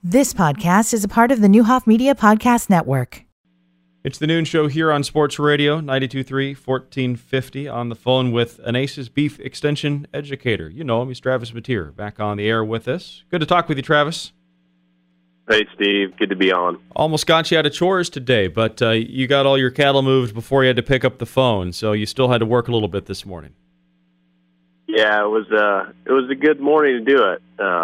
This podcast is a part of the Newhoff Media Podcast Network. It's the noon show here on Sports Radio, 92.3, 1450, on the phone with Anasis Beef Extension Educator. You know him, he's Travis Mateer, back on the air with us. Good to talk with you, Travis. Hey, Steve. Good to be on. Almost got you out of chores today, but you got all your cattle moved before you had to pick up the phone, so you still had to work a little bit this morning. Yeah, it was a good morning to do it.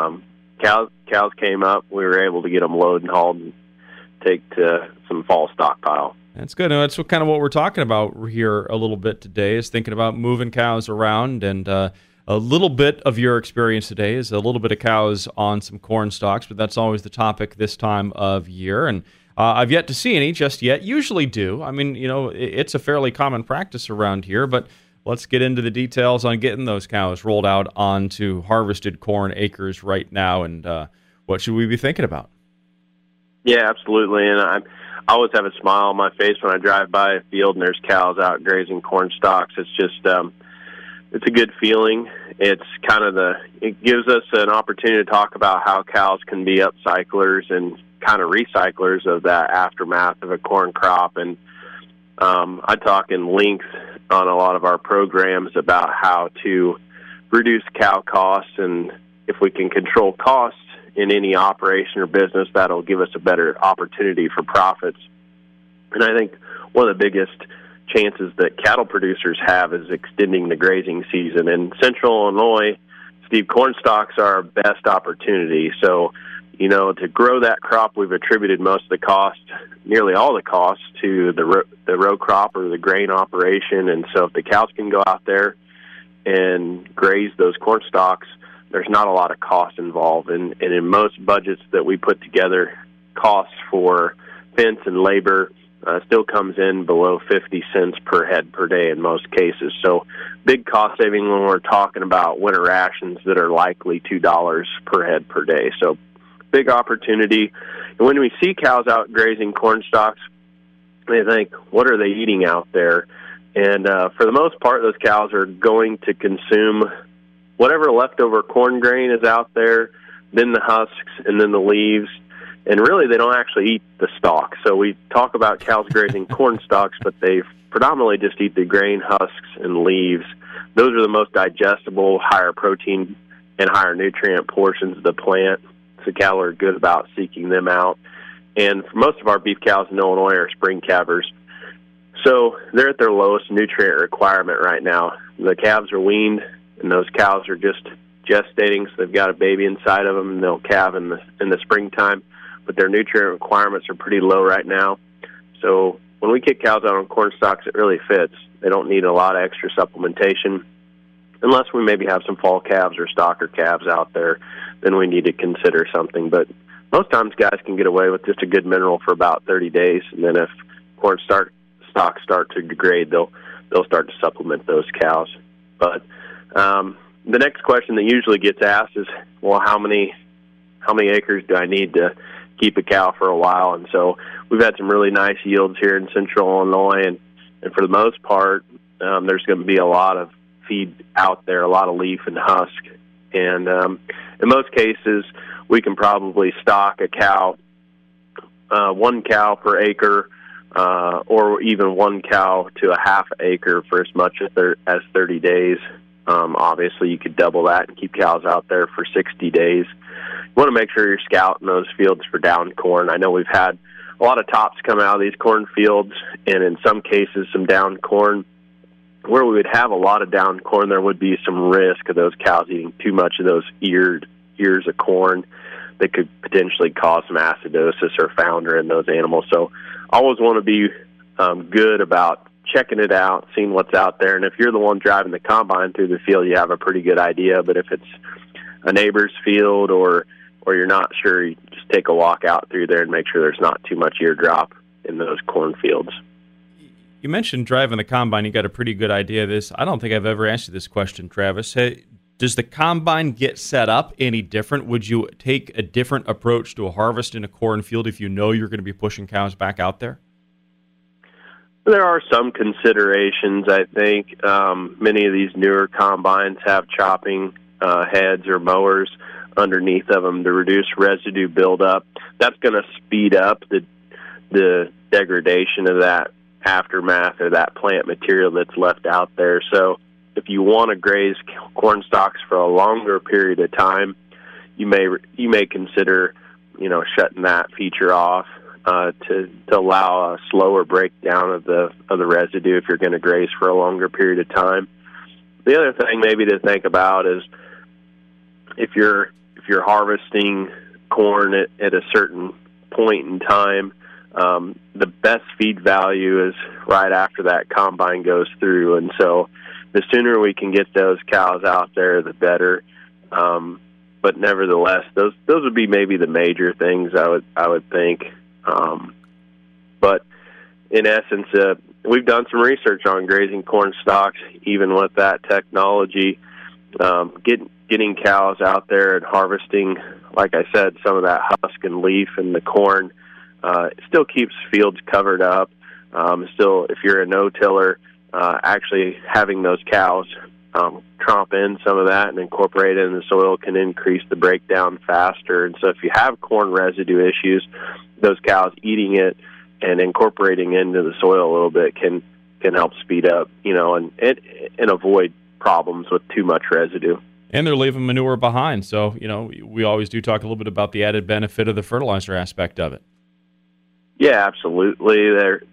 Cows came up. We were able to get them loaded and hauled and take to some fall stockpile. That's good. And that's kind of what we're talking about here a little bit today, is thinking about moving cows around. And a little bit of your experience today is a little bit of cows on some corn stalks, but that's always the topic this time of year. And I've yet to see any just yet. Usually do. I mean, you know, it's a fairly common practice around here, but let's get into the details on getting those cows rolled out onto harvested corn acres right now, and what should we be thinking about? Yeah, absolutely. And I always have a smile on my face when I drive by a field and there's cows out grazing corn stalks. It's just, it's a good feeling. It's it gives us an opportunity to talk about how cows can be upcyclers and kind of recyclers of that aftermath of a corn crop. And I talk in length on a lot of our programs about how to reduce cow costs, and if we can control costs in any operation or business, that'll give us a better opportunity for profits. And I think one of the biggest chances that cattle producers have is extending the grazing season. In Central Illinois, Steve, corn stalks are our best opportunity. So, you know, to grow that crop, we've attributed most of the cost, nearly all the cost, to the row crop or the grain operation. And so if the cows can go out there and graze those corn stalks, there's not a lot of cost involved. And in most budgets that we put together, costs for fence and labor still comes in below 50 cents per head per day in most cases. So big cost saving when we're talking about winter rations that are likely $2 per head per day. So big opportunity. And when we see cows out grazing corn stalks, they think, what are they eating out there? And for the most part, those cows are going to consume whatever leftover corn grain is out there, then the husks, and then the leaves. And really, they don't actually eat the stalk. So we talk about cows grazing corn stalks, but they predominantly just eat the grain, husks, and leaves. Those are the most digestible, higher protein and higher nutrient portions of the plant. So cattle are good about seeking them out. And for most of our beef cows in Illinois are spring calvers. So they're at their lowest nutrient requirement right now. The calves are weaned, and those cows are just gestating, so they've got a baby inside of them, and they'll calve in the springtime. But their nutrient requirements are pretty low right now. So when we kick cows out on corn stalks, it really fits. They don't need a lot of extra supplementation. Unless we maybe have some fall calves or stocker calves out there, then we need to consider something. But most times guys can get away with just a good mineral for about 30 days, and then if corn stalks start to degrade, they'll start to supplement those cows. But the next question that usually gets asked is, well, how many acres do I need to keep a cow for a while? And so we've had some really nice yields here in Central Illinois, and for the most part, there's going to be a lot of feed out there, a lot of leaf and husk. And in most cases, we can probably stock a cow, one cow per acre, or even one cow to a half acre for as much as 30 days. Obviously, you could double that and keep cows out there for 60 days. You want to make sure you're scouting those fields for down corn. I know we've had a lot of tops come out of these corn fields, and in some cases, some down corn. Where we would have a lot of down corn, there would be some risk of those cows eating too much of those ears of corn that could potentially cause some acidosis or founder in those animals. So always want to be good about checking it out, seeing what's out there. And if you're the one driving the combine through the field, you have a pretty good idea. But if it's a neighbor's field or you're not sure, you just take a walk out through there and make sure there's not too much ear drop in those corn fields. You mentioned driving the combine. You got a pretty good idea of this. I don't think I've ever asked you this question, Travis. Hey, does the combine get set up any different? Would you take a different approach to a harvest in a cornfield if you know you're going to be pushing cows back out there? There are some considerations, I think. Many of these newer combines have chopping heads or mowers. underneath of them to reduce residue buildup. That's going to speed up the degradation of that aftermath or that plant material that's left out there. So if you want to graze corn stalks for a longer period of time, you may consider, shutting that feature off to allow a slower breakdown of the residue if you're going to graze for a longer period of time. The other thing maybe to think about is if you're harvesting corn at a certain point in time, the best feed value is right after that combine goes through, and so the sooner we can get those cows out there, the better. But nevertheless, those would be maybe the major things I would think. But in essence, we've done some research on grazing corn stalks, even with that technology. Getting cows out there and harvesting, like I said, some of that husk and leaf and the corn, it still keeps fields covered up. Still, if you're a no-tiller, actually having those cows tromp in some of that and incorporate it in the soil can increase the breakdown faster. And so if you have corn residue issues, those cows eating it and incorporating into the soil a little bit can help speed up, and avoid problems with too much residue. And they're leaving manure behind. So, we always do talk a little bit about the added benefit of the fertilizer aspect of it. Yeah, absolutely.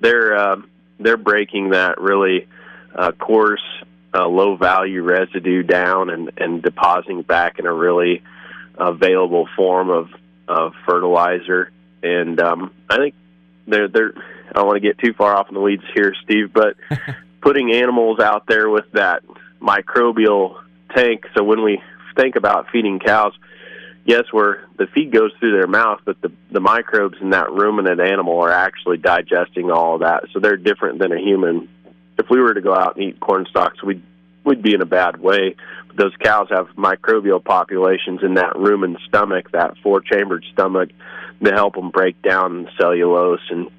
They're breaking that really coarse, low value residue down and depositing back in a really available form of fertilizer. And I think I don't want to get too far off in the weeds here, Steve, but putting animals out there with that microbial tank. So when we think about feeding cows, yes, where the feed goes through their mouth, but the microbes in that ruminant animal are actually digesting all of that. So they're different than a human. If we were to go out and eat corn stalks, we'd be in a bad way. But those cows have microbial populations in that rumen stomach, that 4-chambered stomach, to help them break down cellulose and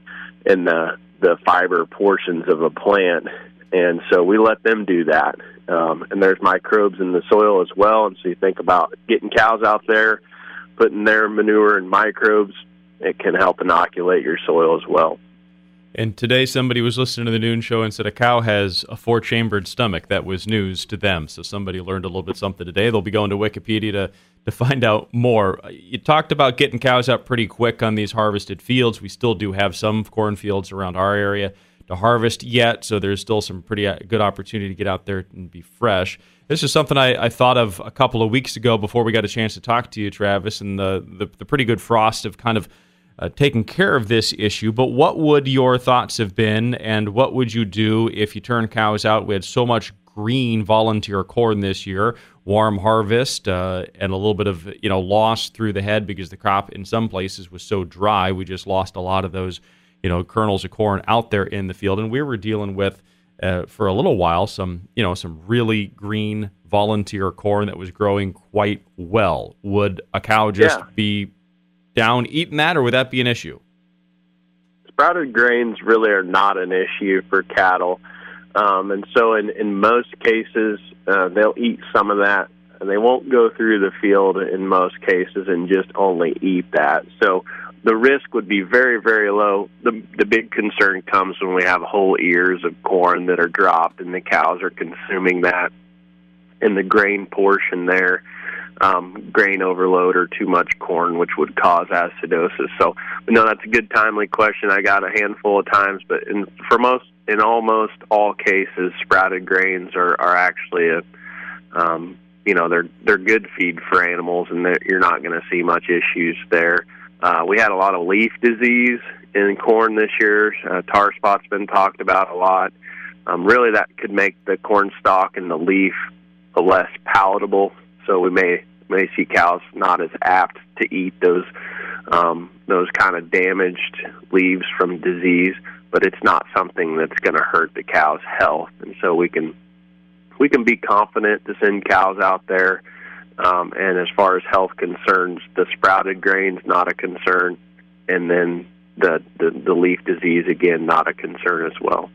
the fiber portions of a plant. And so we let them do that. And there's microbes in the soil as well. And so you think about getting cows out there, putting their manure and microbes, it can help inoculate your soil as well. And today somebody was listening to the noon show and said a cow has a 4-chambered stomach. That was news to them. So somebody learned a little bit something today. They'll be going to Wikipedia to find out more. You talked about getting cows out pretty quick on these harvested fields. We still do have some cornfields around our area to harvest yet, so there's still some pretty good opportunity to get out there and be fresh. This is something I thought of a couple of weeks ago before we got a chance to talk to you, Travis, and the pretty good frost have kind of taken care of this issue. But what would your thoughts have been, and what would you do if you turned cows out? We had so much green volunteer corn this year, warm harvest, and a little bit of loss through the head because the crop in some places was so dry. We just lost a lot of those kernels of corn out there in the field, and we were dealing with for a little while some really green volunteer corn that was growing quite well. Would a cow just be down eating that, or would that be an issue? Sprouted grains really are not an issue for cattle, and so in most cases they'll eat some of that, and they won't go through the field in most cases and just only eat that. So the risk would be very, very low. The big concern comes when we have whole ears of corn that are dropped and the cows are consuming that. In the grain portion there, grain overload or too much corn, which would cause acidosis. So, no, that's a good, timely question. I got a handful of times, but in almost all cases, sprouted grains are actually they're good feed for animals, and you're not going to see much issues there. We had a lot of leaf disease in corn this year. Tar spot's been talked about a lot. Really, that could make the corn stalk and the leaf less palatable. So we may see cows not as apt to eat those kind of damaged leaves from disease. But it's not something that's going to hurt the cow's health, and so we can be confident to send cows out there. And as far as health concerns, the sprouted grains, not a concern. And then the leaf disease, again, not a concern as well.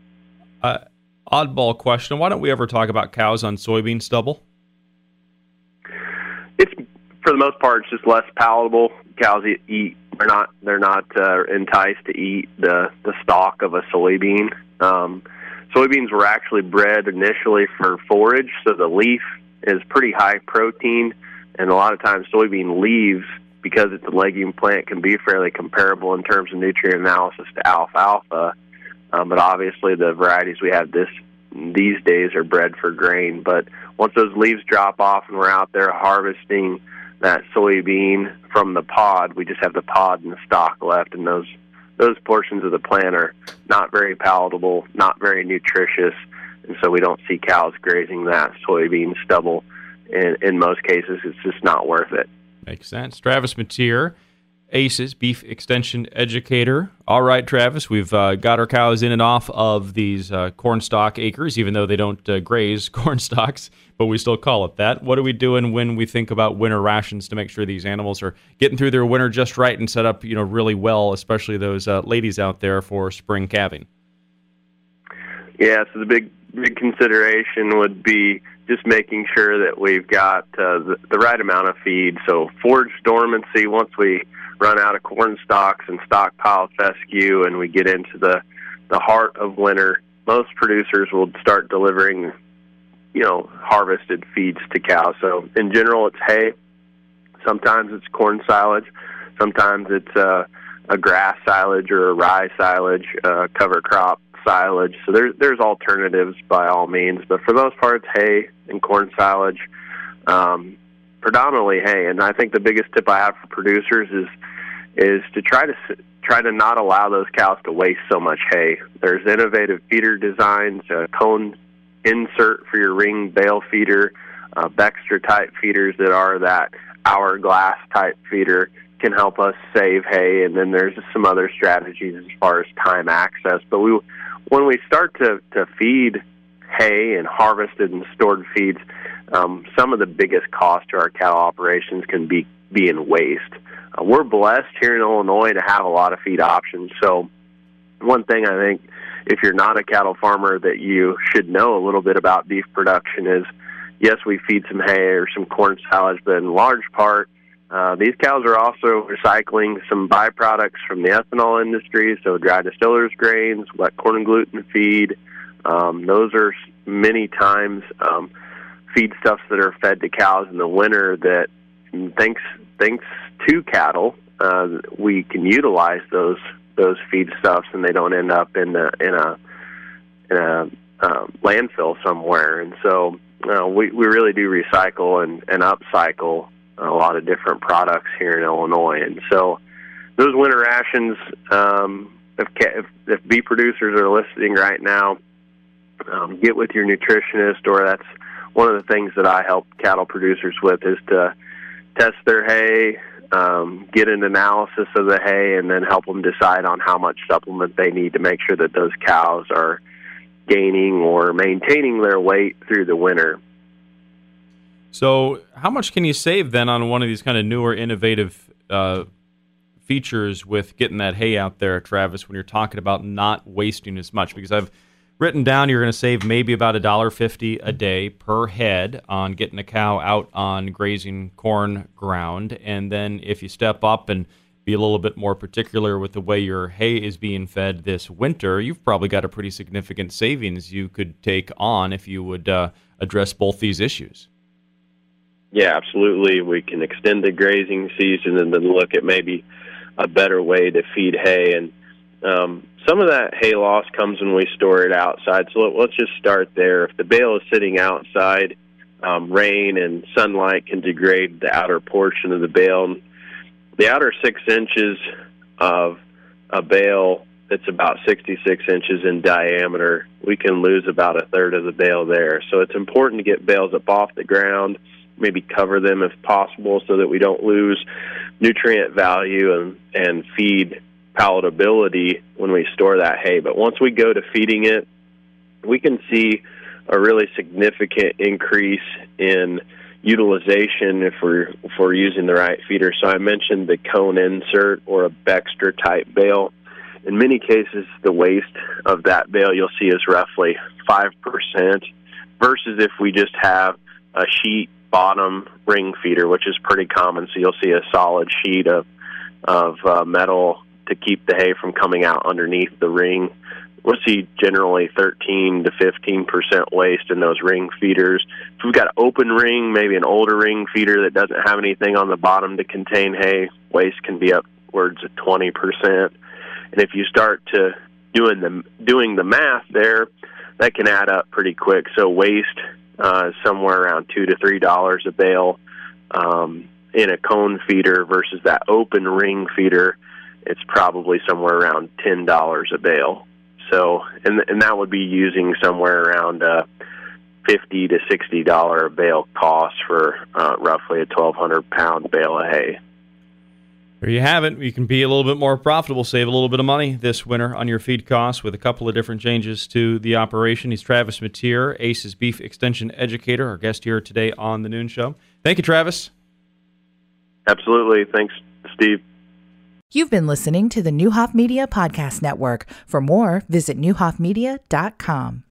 Oddball question. Why don't we ever talk about cows on soybean stubble? It's for the most part, it's just less palatable. Cows eat. They're not enticed to eat the stalk of a soybean. Soybeans were actually bred initially for forage, so the leaf is pretty high protein, and a lot of times soybean leaves, because it's a legume plant, can be fairly comparable in terms of nutrient analysis to alfalfa. But obviously the varieties we have these days are bred for grain. But once those leaves drop off and we're out there harvesting that soybean from the pod, we just have the pod and the stalk left, and those portions of the plant are not very palatable, not very nutritious, and so we don't see cows grazing that soybean stubble. In most cases, it's just not worth it. Makes sense. Travis Mateer, ACES, Beef Extension Educator. All right, Travis, we've got our cows in and off of these corn stalk acres, even though they don't graze corn stalks, but we still call it that. What are we doing when we think about winter rations to make sure these animals are getting through their winter just right and set up, really well, especially those ladies out there for spring calving? Yeah, so the big consideration would be just making sure that we've got the right amount of feed. So forage dormancy, once we run out of corn stalks and stockpile fescue and we get into the heart of winter, most producers will start delivering, harvested feeds to cows. So in general, it's hay. Sometimes it's corn silage. Sometimes it's a grass silage or a rye silage, cover crop silage. So there's alternatives by all means, but for the most part, it's hay and corn silage, predominantly hay. And I think the biggest tip I have for producers is to try to not allow those cows to waste so much hay. There's innovative feeder designs, cone insert for your ring bale feeder, Bextra type feeders that are that hourglass type feeder can help us save hay. And then there's some other strategies as far as time access. But when we start to feed hay and harvested and stored feeds, some of the biggest cost to our cattle operations can be in waste. We're blessed here in Illinois to have a lot of feed options. So one thing I think, if you're not a cattle farmer, that you should know a little bit about beef production is, yes, we feed some hay or some corn silage, but in large part, these cows are also recycling some byproducts from the ethanol industry, so dry distillers grains, wet corn and gluten feed. Those are many times feedstuffs that are fed to cows in the winter that, thanks to cattle, we can utilize those feedstuffs, and they don't end up in a landfill somewhere. And so we really do recycle and upcycle a lot of different products here in Illinois. And so those winter rations, if beef producers are listening right now, get with your nutritionist, or that's one of the things that I help cattle producers with, is to test their hay, get an analysis of the hay, and then help them decide on how much supplement they need to make sure that those cows are gaining or maintaining their weight through the winter. So how much can you save then on one of these kind of newer, innovative features with getting that hay out there, Travis, when you're talking about not wasting as much? Because I've written down you're going to save maybe about $1.50 a day per head on getting a cow out on grazing corn ground. And then if you step up and be a little bit more particular with the way your hay is being fed this winter, you've probably got a pretty significant savings you could take on if you would address both these issues. Yeah, absolutely. We can extend the grazing season and then look at maybe a better way to feed hay. And some of that hay loss comes when we store it outside. So let's just start there. If the bale is sitting outside, rain and sunlight can degrade the outer portion of the bale. The outer 6 inches of a bale that's about 66 inches in diameter, we can lose about a third of the bale there. So it's important to get bales up off the ground, maybe cover them if possible so that we don't lose nutrient value and feed palatability when we store that hay. But once we go to feeding it, we can see a really significant increase in utilization if we're using the right feeder. So I mentioned the cone insert or a Bextra type bale. In many cases, the waste of that bale you'll see is roughly 5%, versus if we just have a sheet bottom ring feeder, which is pretty common. So you'll see a solid sheet of metal to keep the hay from coming out underneath the ring. We'll see generally 13 to 15% waste in those ring feeders. If we've got an open ring, maybe an older ring feeder that doesn't have anything on the bottom to contain hay, waste can be upwards of 20%. And if you start to doing the math there, that can add up pretty quick. So waste is somewhere around $2 to $3 a bale in a cone feeder versus that open ring feeder. It's probably somewhere around $10 a bale. So, and that would be using somewhere around $50 to $60 a bale cost for roughly a 1,200-pound bale of hay. There you have it. You can be a little bit more profitable, save a little bit of money this winter on your feed costs with a couple of different changes to the operation. He's Travis Mateer, ACE's Beef Extension Educator, our guest here today on The Noon Show. Thank you, Travis. Absolutely. Thanks, Steve. You've been listening to the Neuhoff Media Podcast Network. For more, visit neuhoffmedia.com.